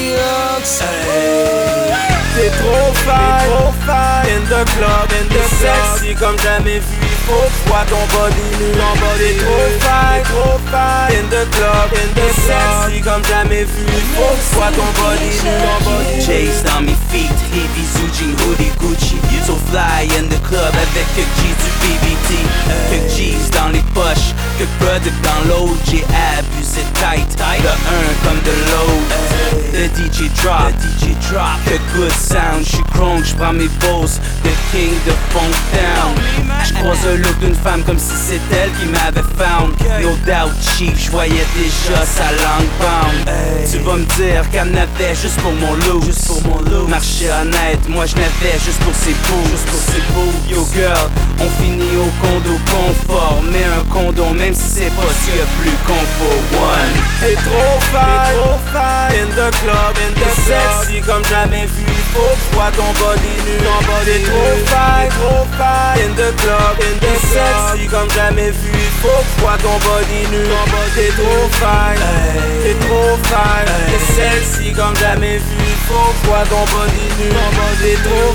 Ox. T'es trop fine, in the club, sexy comme jamais vu. Faut que vois ton body nu. T'es trop fine, in the club, sexy comme jamais vu. Faut que vois ton body nu. J's dans mes feet, heavy Zoojin, hoodie Gucci. So fly in the club avec quelques G's du BBT. Quelques G's dans les poches, quelques product dans l'autre. J'ai abusé tight, de un comme de l'autre. Le DJ drop, que good sound. J'suis crunk, j'prends mes poses, the king de Funk Town. J'croise le look d'une femme comme si c'est elle qui m'avait found. No doubt chief, j'voyais déjà sa langue bound. Tu vas me dire qu'elle n'avait juste pour mon look. Marché honnête, moi j'n'avais juste pour ses beaux. Yo girl, on finit au condo confort. Mais un condo même si c'est pas ce qu'il y a plus confort. One. T'es trop fine, in the club, sexy comme jamais vu. Faut que vois ton body nu. T'es trop fine, in the club, sexy comme jamais vu. Faut que vois ton body nu. T'es trop fine, t'es sexy comme jamais vu. Faut que vois ton body nu. T'es trop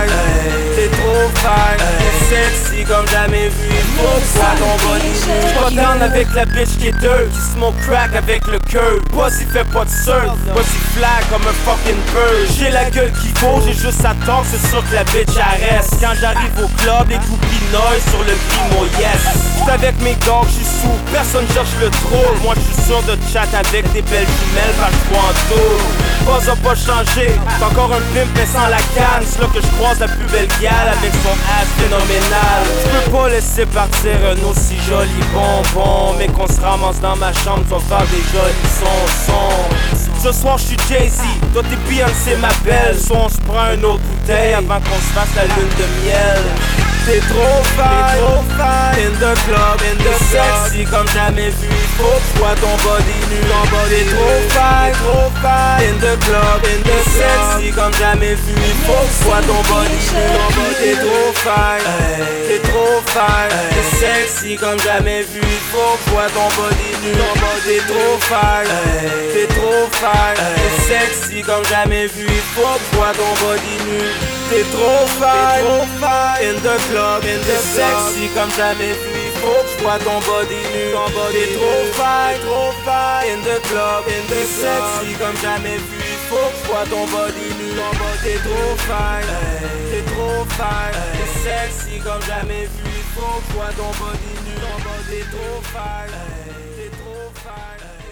fine, t'es sexy comme jamais vu. Faut que vois ton body nu. J'suis pas down avec la bitch qui est dirt, qui smoke crack avec le cœur. Bossy fait pas de surf, bossy fly comme un fucking bird. J'ai la gueule qui vaut, j'ai juste à talk, c'est sûr que la bitch arrête. Quand j'arrive au club, les groupies noise sur le grimo, yes. J'suis avec mes dogs, j'suis sous, personne cherche le troll. Moi j'suis sûr de chat avec des belles jumelles, parce que j'vois en tour. Pas a pas changé, t'es encore un pimp mais sans la canne. C'est là que j'croise la plus belle gale avec son ass phénoménal. J'peux pas laisser partir un aussi joli bonbon, mais qu'on se ramasse dans ma chambre, tu vas faire des jolis sons. Ce soir j'suis Jay-Z, toi t'es Beyoncé ma belle. Soit on se prend une autre bouteille avant qu'on se fasse la lune de miel. T'es trop fine, in the club, sexy comme jamais vu. Faut que vois ton body nu. T'es trop fine, in the club, sexy comme jamais vu. Faut que vois ton body nu. T'es trop fine, t'es sexy comme jamais vu. Faut que vois ton body nu. T'es trop fine, t'es sexy comme jamais vu. Faut que vois ton body nu. T'es trop fine, in the club, sexy comme jamais vu. Faut que j'vois ton body nu. T'es trop fine, in the club, sexy comme jamais vu. Faut que j'vois ton body nu. T'es trop fine, t'es sexy comme jamais vu. Faut que j'vois ton body nu. T'es trop fine.